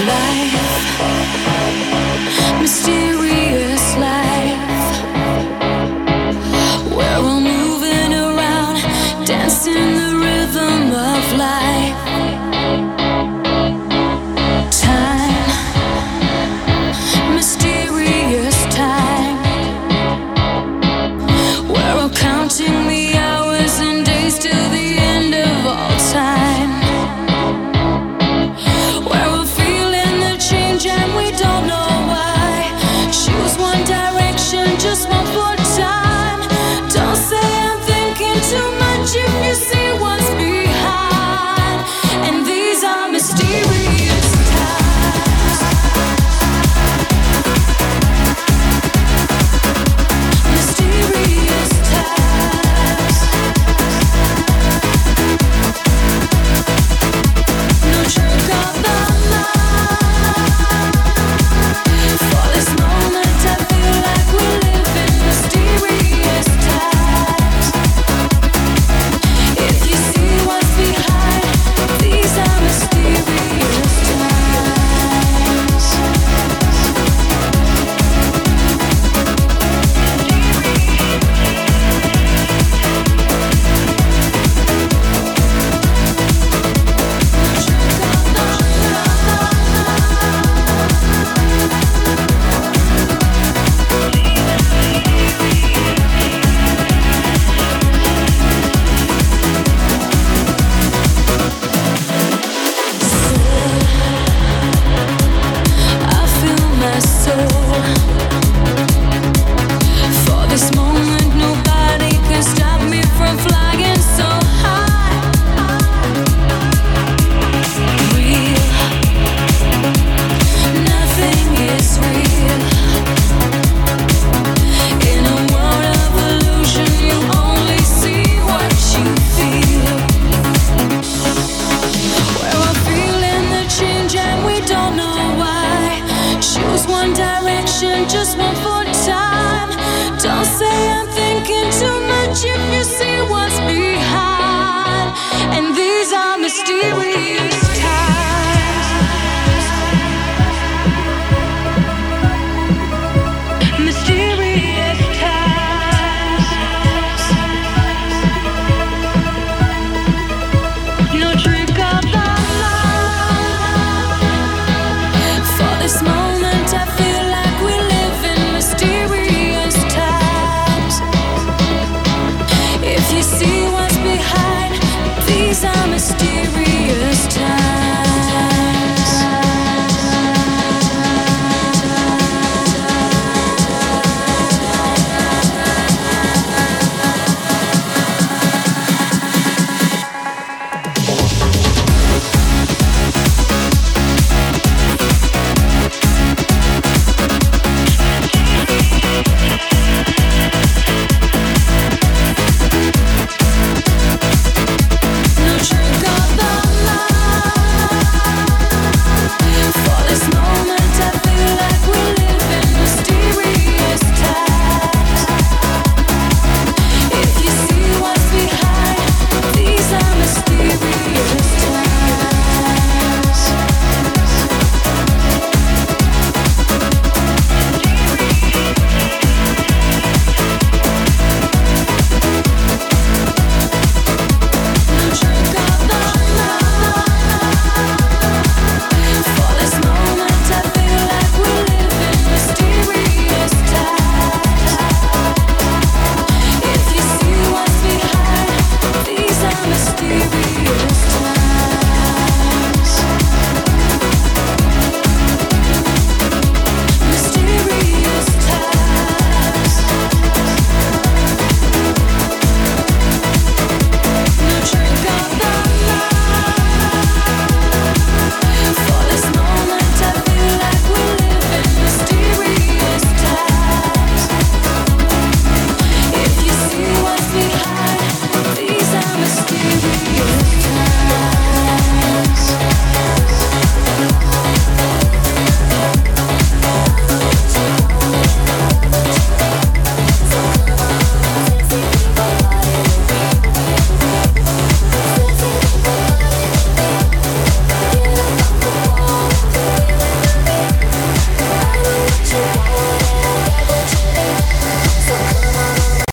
Mysterious life, we're all moving around, dancing the rhythm of life. Time, mysterious time, we're all counting the hours and days till the end of all time. We're all feeling the change and we don't know why. Choose one direction, just one more time. Don't say I'm thinking too much if you see what's behind. And these are mysterious times. Mysterious times. No trick of the mind. For this moment I feel like we live in mysterious times. If you see what's behind, these are mysterious times. I feel my soul. For this moment, nobody can stop me from flying so high. Real, nothing is real. In a world of illusion, you only see what you feel. We're all feeling the change and we don't know why. Choose one direction, just one more time. Don't say I'm thinking too much if you see what's behind. And these are mysterious